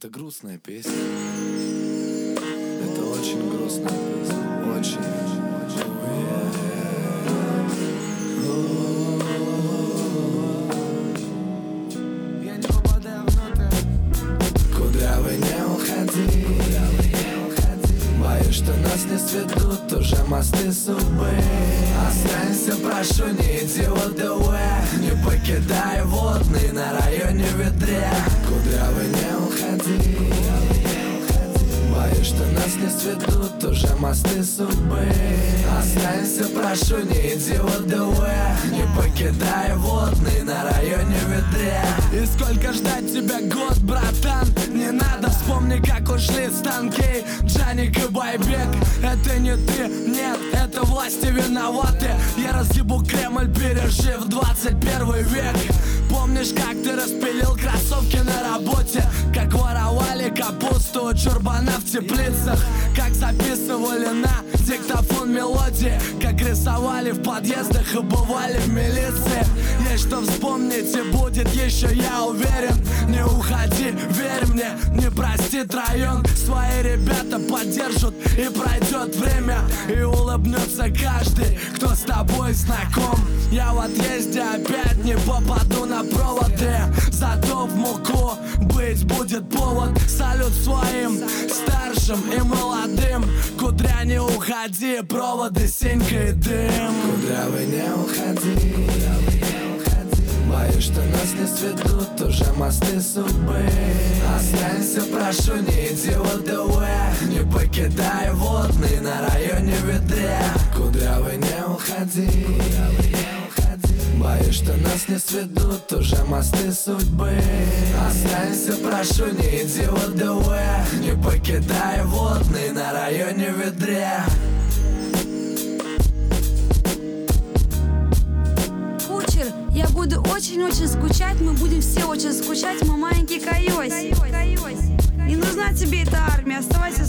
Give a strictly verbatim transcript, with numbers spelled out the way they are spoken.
Это грустная песня. Это очень грустная песня. Очень, очень. Я не попадаю внутрь. Кудрявый, не уходи. Боюсь, что нас не сведут уже мосты судьбы. Останься, прошу, не иди в ОДВ. Не покидай водный на районе ведре. Кудрявый, не уходи. Боюсь, что нас не сведут уже мосты судьбы. Останься, прошу, не иди в ОДВ. Не покидай водный на районе ведре. И сколько ждать тебя год, братан? Не надо, вспомни, как ушли станки Джаник и Байбек. Это не ты, нет, это власти виноваты. Я разъебу Кремль, пережив двадцать первый век. Помнишь, как ты распилил кроссовки на работе? Как воровали капусту у чурбана в теплицах? Как записывали на диктофон мелодии? Как рисовали в подъездах и бывали в милиции? Есть что вспомнить и будет еще, я уверен. Не уходи, верь мне, не простит район. Свои ребята поддержат и пройдет время. И улыбнется каждый, кто с тобой знаком. Я в отъезде опять не попаду на проводы. Зато в муку быть будет повод. Салют своим старшим и молодым. Кудря, не уходи, проводы, синька и дым. Кудрявый, не уходи. Боюсь, что нас не сведут уже мосты судьбы. Останься, прошу, не иди в ОДВ. Не покидай водный на районе ведре. Кудрявый, не уходи. Боюсь, что нас не сведут уже мосты судьбы. Останься, прошу, не иди в ОДВ. Не покидай водный на районе ведре. Кучер, я буду очень-очень скучать. Мы будем все очень скучать, мой маленький Кайось. Не нужна тебе эта армия, оставайся